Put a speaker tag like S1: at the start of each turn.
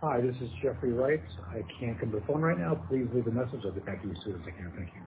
S1: Hi, this is Jeffrey Wright. I can't come to the phone right now. Please leave a message. I'll get back to you as soon as I can. Thank you.